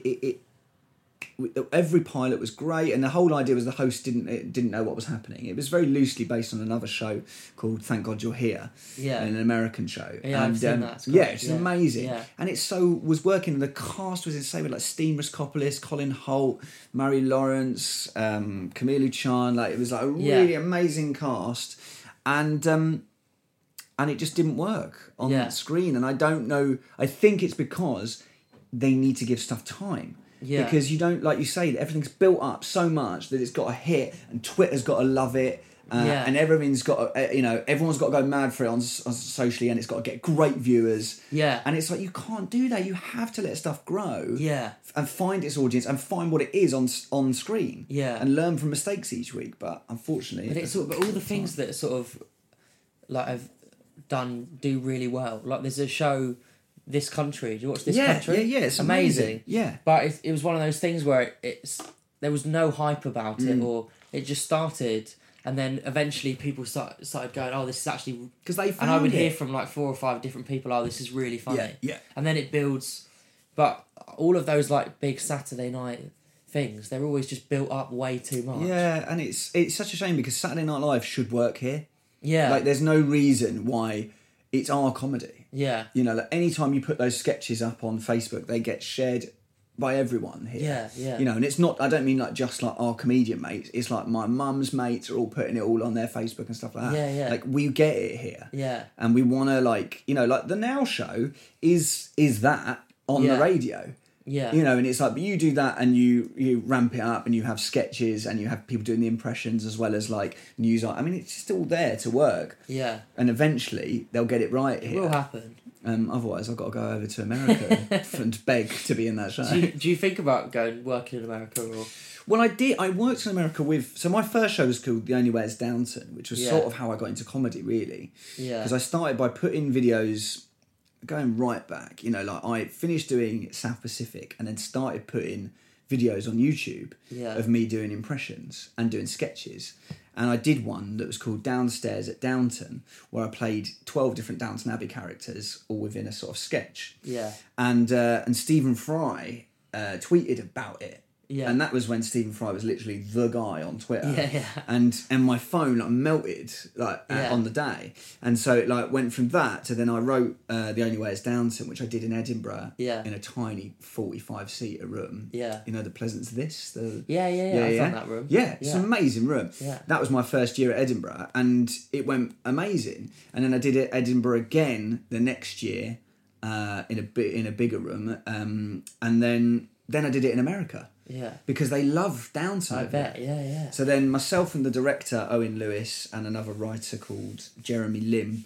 every pilot was great, and the whole idea was the host didn't know what was happening. It was very loosely based on another show called Thank God You're Here, an American show. Yeah, I've seen that. It's amazing. Yeah. And it was working. The cast was insane with like Steen Raskopoulos, Colin Holt, Murray Lawrence, Camille Luchan. Like, it was like a really amazing cast, and it just didn't work on screen. And I don't know. I think it's because they need to give stuff time. Yeah. Because you don't, like you say, everything's built up so much that it's got to hit, and Twitter's got to love it, and everything's got to, everyone's got to go mad for it on socially, and it's got to get great viewers. Yeah. And it's like, you can't do that. You have to let stuff grow. Yeah. And find its audience and find what it is on screen. Yeah. And learn from mistakes each week. But unfortunately, but all the things that sort of like have do really well. Like, there's a show, This Country. Do you watch This Country? Yeah, it's amazing. Yeah. But it was one of those things where there was no hype about it, or it just started, and then eventually people started going, oh, this is actually... Because they found And I would it. hear from like 4 or 5 different people, oh, this is really funny. Yeah. And then it builds... But all of those like big Saturday night things, they're always just built up way too much. Yeah, and it's such a shame, because Saturday Night Live should work here. Yeah. Like, there's no reason why it's our comedy. Yeah. You know, like, anytime you put those sketches up on Facebook, they get shared by everyone here. Yeah. You know, and it's not, I don't mean like just like our comedian mates, it's like my mum's mates are all putting it all on their Facebook and stuff like that. Yeah. Like, we get it here. Yeah. And we want to, like, you know, like the Now Show is that on the radio. Yeah. You know, and it's like, but you do that and you ramp it up, and you have sketches, and you have people doing the impressions as well as like news. I mean, it's still there to work. Yeah. And eventually they'll get it right here. It will happen. Otherwise, I've got to go over to America and beg to be in that show. Do you think about working in America, or? Well, I did. I worked in America so my first show was called The Only Way Is Downton, which was sort of how I got into comedy, really. Yeah. Because I started by putting videos, going right back, you know, like I finished doing South Pacific and then started putting videos on YouTube of me doing impressions and doing sketches. And I did one that was called Downstairs at Downton, where I played 12 different Downton Abbey characters, all within a sort of sketch. Yeah. And Stephen Fry tweeted about it. Yeah. And that was when Stephen Fry was literally the guy on Twitter. Yeah. And my phone like melted on the day. And so it like went from that to then I wrote The Only Way Is Downton, which I did in Edinburgh in a tiny 45-seater room. Yeah. You know, the Pleasance This? Yeah. I've done that room. Yeah, it's an amazing room. Yeah. That was my first year at Edinburgh, and it went amazing. And then I did it Edinburgh again the next year in a bigger room. And then I did it in America. Yeah. Because they love Downton. I bet, yeah. So then myself and the director, Owen Lewis, and another writer called Jeremy Lim,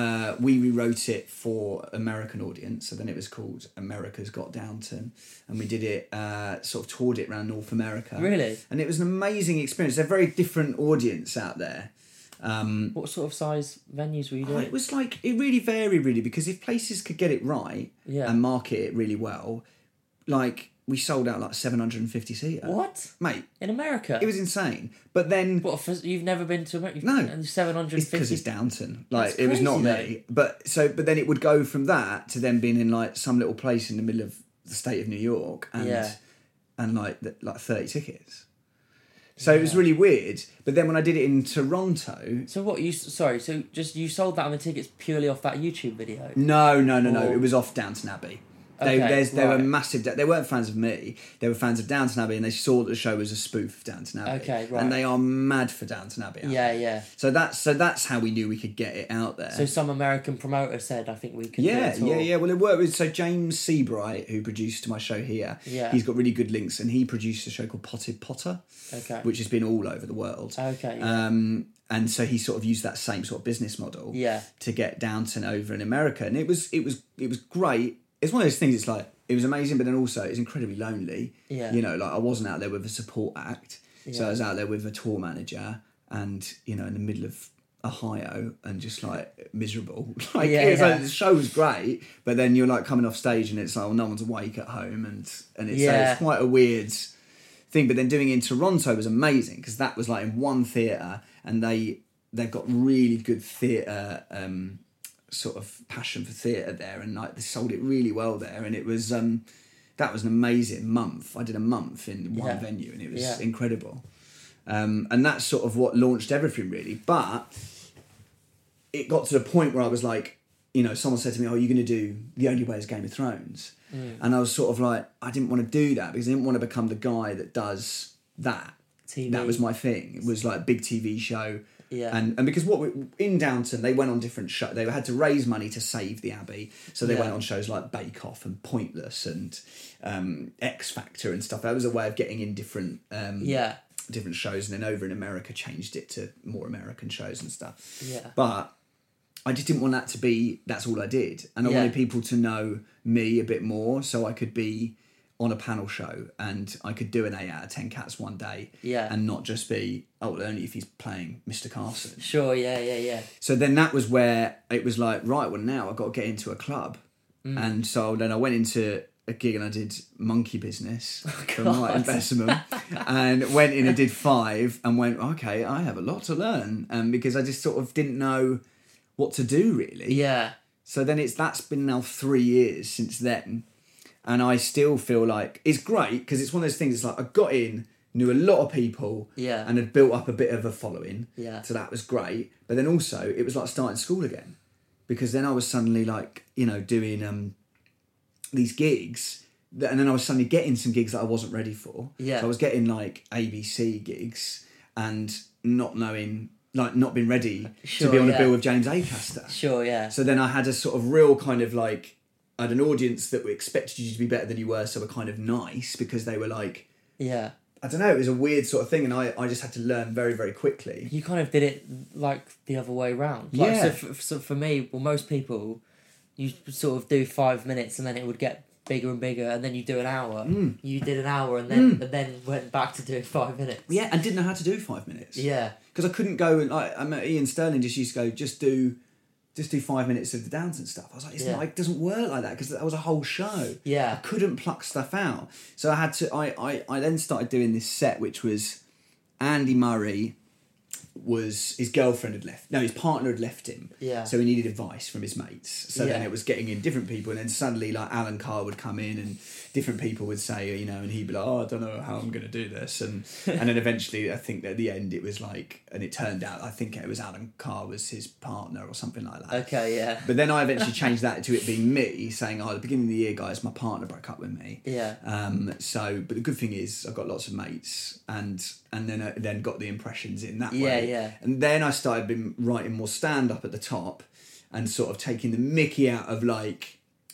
we rewrote it for American audience. So then it was called America's Got Downton. And we did it, sort of toured it around North America. Really? And it was an amazing experience. They're a very different audience out there. What sort of size venues were you doing? It was like, it really varied, really, because if places could get it right and market it really well, like... We sold out like 750 seater. What? Mate. In America? It was insane. But then... What, you've never been to America? No. 750? It's because it's Downton. Like, That's it was not crazy, me. But then it would go from that to then being in like some little place in the middle of the state of New York and like 30 tickets. So it was really weird. But then when I did it in Toronto... So what, you sold that on the tickets purely off that YouTube video? No. It was off Downton Abbey. They were massive... They weren't fans of me. They were fans of Downton Abbey, and they saw that the show was a spoof of Downton Abbey. Okay, right. And they are mad for Downton Abbey. Yeah. So that's how we knew we could get it out there. So some American promoter said, I think we could do a tour. Yeah. Well, it worked. So James Seabright, who produced my show here, he's got really good links, and he produced a show called Potted Potter, which has been all over the world. Okay. And so he sort of used that same sort of business model to get Downton over in America, and it was great. It's one of those things. It's like it was amazing, but then also it's incredibly lonely. Yeah. You know, like I wasn't out there with a support act, so I was out there with a tour manager, and in the middle of Ohio, and just like miserable. Like the show was great, but then you're like coming off stage, and it's like, well, no one's awake at home, and it's quite a weird thing. But then doing it in Toronto was amazing because that was like in one theatre, and they've got really good theatre. Sort of passion for theatre there, and like they sold it really well there, and it was that was an amazing month. I did a month in one venue, and it was incredible, and that's sort of what launched everything really. But it got to the point where I was like, someone said to me, "Oh, you're going to do The Only Way is Game of Thrones," and I was sort of like, I didn't want to do that because I didn't want to become the guy that does that. TV. That was my thing. It was like a big TV show. Yeah. And because in Downton, they went on different shows. They had to raise money to save the Abbey. So they went on shows like Bake Off and Pointless and X Factor and stuff. That was a way of getting in different shows. And then over in America, changed it to more American shows and stuff. Yeah. But I just didn't want that to be, that's all I did. And I wanted people to know me a bit more so I could be on a panel show and I could do an 8 out of 10 cats one day and not just be, only if he's playing Mr. Carson. Sure, yeah. So then that was where it was like, right, well now I've got to get into a club. And so then I went into a gig and I did Monkey Business from Light and Bessemer and went in and did 5 and went, okay, I have a lot to learn. Because I just sort of didn't know what to do really. Yeah. So then that's been now 3 years since then. And I still feel like it's great because it's one of those things. It's like I got in, knew a lot of people, and had built up a bit of a following. Yeah. So that was great. But then also it was like starting school again, because then I was suddenly like doing these gigs, and then I was suddenly getting some gigs that I wasn't ready for. Yeah. So I was getting like ABC gigs and not knowing. Like not being ready to be on a bill with James Acaster. Sure, yeah. So then I had a sort of real kind of like. I had an audience that expected you to be better than you were, so were kind of nice because they were like... Yeah. I don't know, it was a weird sort of thing, and I just had to learn very, very quickly. You kind of did it like the other way around. Like, yeah. So for me, well, most people, you sort of do 5 minutes and then it would get bigger and bigger, and then you do an hour. You did an hour and then went back to doing 5 minutes. Yeah, and didn't know how to do 5 minutes. Yeah. Because I couldn't go and... Ian Sterling just used to go, just do 5 minutes of the Downton stuff. I was like, it doesn't work like that because that was a whole show. Yeah. I couldn't pluck stuff out. So I had to, I then started doing this set, which was Andy Murray was, his girlfriend had left, no, his partner had left him. Yeah. So he needed advice from his mates. So then it was getting in different people, and then suddenly like Alan Carr would come in and different people would say, and he'd be like, I don't know how I'm going to do this. And then eventually I think at the end it was like, and it turned out, I think it was Alan Carr was his partner or something like that. Okay, yeah. But then I eventually changed that to it being me, saying, at the beginning of the year, guys, my partner broke up with me. Yeah. But the good thing is I've got lots of mates, and then got the impressions in that way. Yeah, yeah. And then I started been writing more stand-up at the top and sort of taking the mickey out of like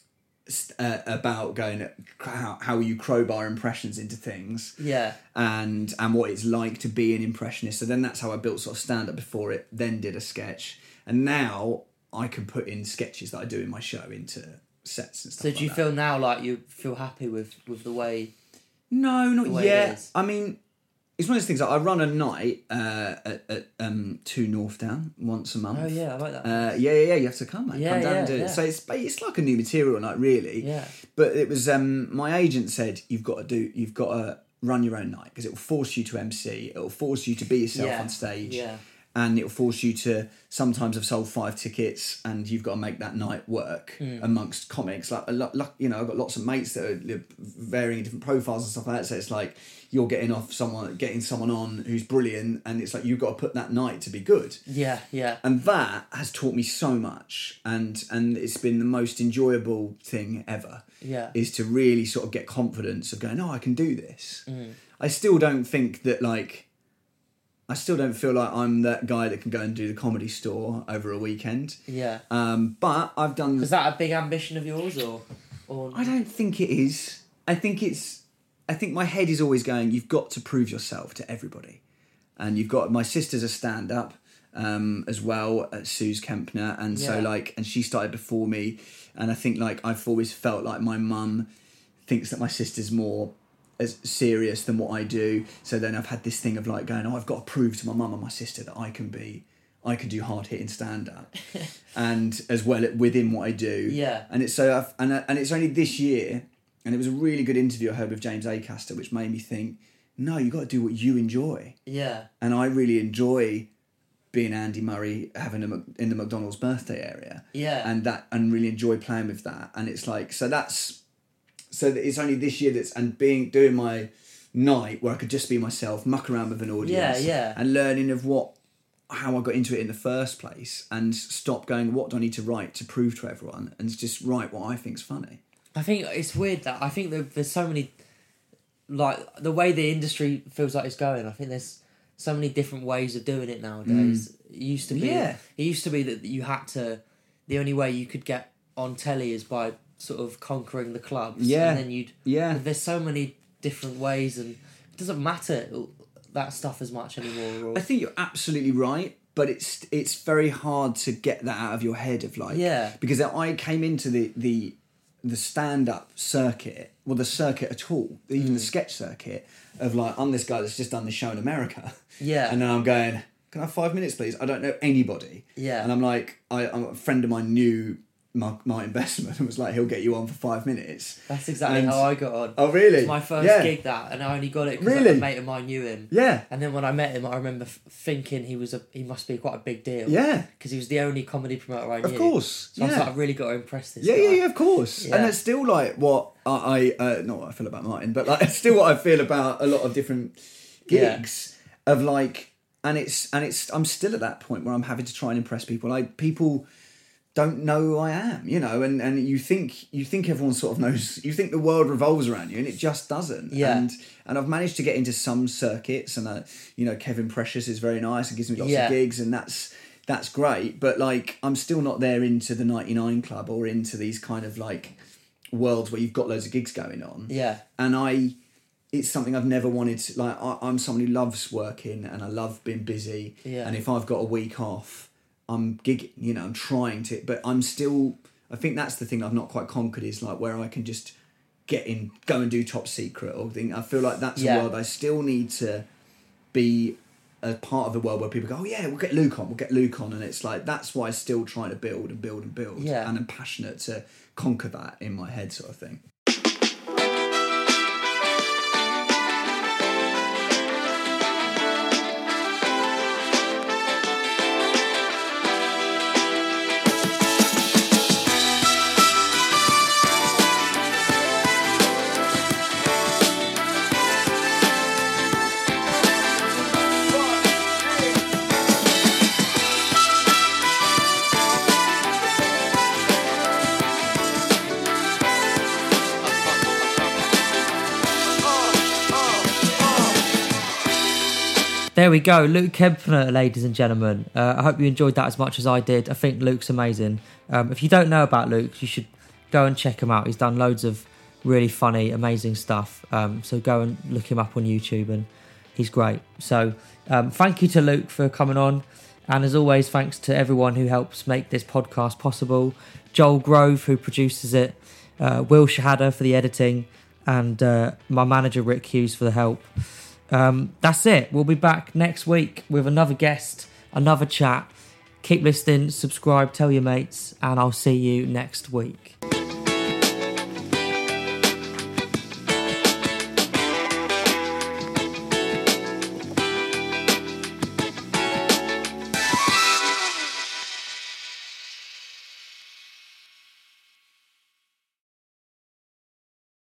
about going how you crowbar impressions into things. Yeah. And what it's like to be an impressionist. So then that's how I built sort of stand-up before it, then did a sketch. And now I can put in sketches that I do in my show into sets and stuff. So do you feel now like you feel happy with the way... No, not yet. I mean... It's one of those things. Like I run a night at 2 North Down once a month. Oh yeah, I like that. Yeah. You have to come, man. Come down and do it. So it's like a new material night, really. Yeah. But it was my agent said you've got to run your own night because it will force you to MC. It will force you to be yourself on stage. Yeah. and it'll force you to sometimes have sold 5 tickets and you've got to make that night work amongst comics. Like, you know, I've got lots of mates that are varying different profiles and stuff like that. So it's like you're getting someone on who's brilliant, and it's like you've got to put that night to be good. Yeah, yeah. And that has taught me so much, and it's been the most enjoyable thing ever. Yeah. Is to really sort of get confidence of going, oh, I can do this. I still don't think that I still don't feel like I'm that guy that can go and do the Comedy Store over a weekend. Yeah. But I've done... Is that a big ambition of yours, or? I don't think it is. I think my head is always going, you've got to prove yourself to everybody. And you've got... My sister's a stand-up as well, Suze Kempner. And so, and she started before me. And I think, I've always felt like my mum thinks that my sister's more... as serious than what I do. So then I've had this thing of going, I've got to prove to my mum and my sister that I can do hard hitting stand up, and as well within what I do. Yeah. And it's and it's only this year, and it was a really good interview I heard with James Acaster, which made me think, no, you got to do what you enjoy. Yeah. And I really enjoy being Andy Murray, having in the McDonald's birthday area. Yeah. And really enjoy playing with that. And it's so it's only this year doing my night where I could just be myself, muck around with an audience, and learning of how I got into it in the first place, and stop going, what do I need to write to prove to everyone, and just write what I think's funny. I think it's weird that I think that there's so many, the way the industry feels like it's going. I think there's so many different ways of doing it nowadays. It used to be that you had to. The only way you could get on telly is by sort of conquering the clubs, and then there's so many different ways, and it doesn't matter that stuff as much anymore. I think you're absolutely right, but it's very hard to get that out of your head of because I came into the stand-up circuit, well, the circuit at all, even the sketch circuit of I'm this guy that's just done this show in America, and then I'm going, can I have 5 minutes please? I don't know anybody, and I'm I'm a friend of mine knew Martin Bestman and was like, he'll get you on for 5 minutes. That's exactly how I got on. Oh, really? It was my first gig and I only got it because a mate of mine knew him. Yeah. And then when I met him, I remember thinking he must be quite a big deal. Yeah. Because he was the only comedy promoter I knew. Of course. So I was I've really got to impress this guy. Yeah, of course. Yeah. And it's still what I not what I feel about Martin, but it's still what I feel about a lot of different gigs of and it's I'm still at that point where I'm having to try and impress people. People don't know who I am, and you think everyone sort of knows, you think the world revolves around you, and it just doesn't. Yeah. And I've managed to get into some circuits, and Kevin Precious is very nice and gives me lots of gigs, and that's great, but I'm still not there into the 99 Club or into these kind of worlds where you've got loads of gigs going on. Yeah. And it's something I've never wanted to, I'm someone who loves working and I love being busy. Yeah. And if I've got a week off, I'm gigging, I'm trying to, but I'm still, I think that's the thing I've not quite conquered is where I can just go and do Top Secret or thing. I feel like that's a world I still need to be a part of the world where people go, oh yeah, we'll get Luke on. And it's that's why I'm still trying to build and build and build. Yeah. And I'm passionate to conquer that in my head sort of thing. There we go, Luke Kempner, ladies and gentlemen. I hope you enjoyed that as much as I did. I think Luke's amazing. If you don't know about Luke, you should go and check him out. He's done loads of really funny, amazing stuff. So go and look him up on YouTube, and he's great. So thank you to Luke for coming on. And as always, thanks to everyone who helps make this podcast possible. Joel Grove, who produces it. Will Shahada for the editing. And my manager, Rick Hughes, for the help. That's it. We'll be back next week with another guest, another chat. Keep listening, subscribe, tell your mates, and I'll see you next week.